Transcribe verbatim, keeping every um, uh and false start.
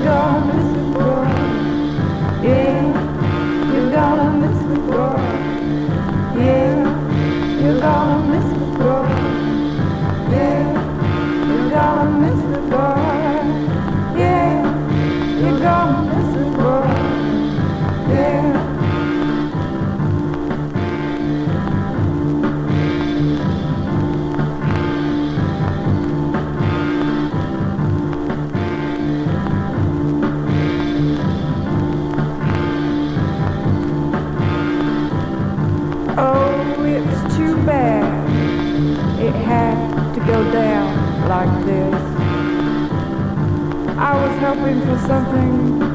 gonna miss the boy. Yeah, you're gonna miss the boy. Yeah, you're gonna miss the boy. Yeah, you're gonna miss the boy. Yeah, you're gonna miss the boy. Yeah. Oh, it's too bad it had to go down like this. I was hoping for something